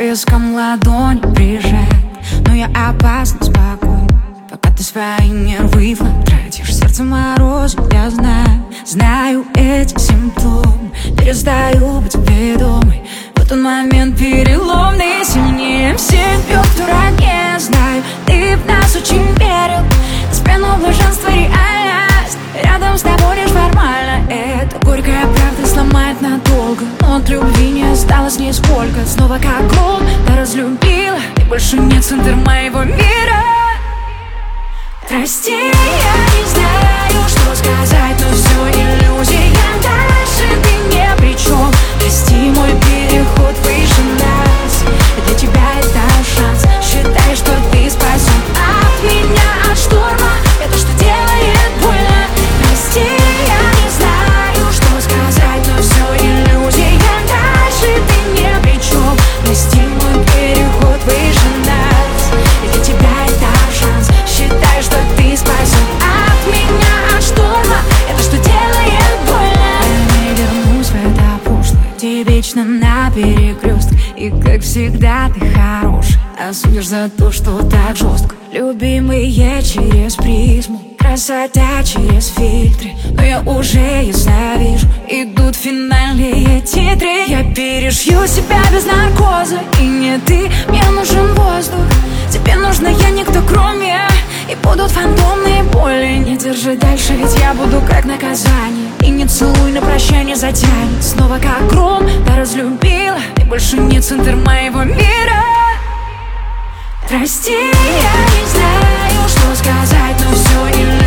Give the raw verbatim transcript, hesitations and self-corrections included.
виском ладонь прижать, но я опасно спокойна, пока ты свои нервы тратишь. Сердце морозит, я знаю, знаю эти симптомы. Перестаю быть ведомой, в этот момент переломный. Сильнее всех бьет в дураке, знаю, ты в нас очень верил. Спину блаженства реальность, рядом с тобой лишь формально. Это горькая правда сломает надолго, но от любви не осталось нисколько. Снова как гром, да разлюбила, ты больше не центр моего мира. Прости, я не знаю, что сказать, но все иллюзия. Дальше ты не при чем. Прости, мой переход выше нас. Для тебя это шанс. Считай, что ты спасен от меня, от шторма. Это что делает больно. Прости, я не знаю, что сказать, но все иллюзия. Дальше ты не при чем. Прости, мой переход выше нас. Для тебя это шанс. Считай, что ты спасен от меня, от шторма. Это что делает больно. Я не вернусь в это прошлое, типично на перекрестке. И как всегда ты хорош, осудишь за то, что так жестко. Любимые через призму, красота через фильтры. Но я уже ясно вижу, идут финальные титры. Я перешью себя без наркоза, и не ты, мне нужен воздух. Тебе нужна я, никто кроме. И будут фантомные боли. Не держи дальше, ведь я буду как наказание. И не целуй, на прощание затянет. Снова как гром, да разлюбила, ты больше не центр моего мира. Прости, я не знаю, что сказать, но все не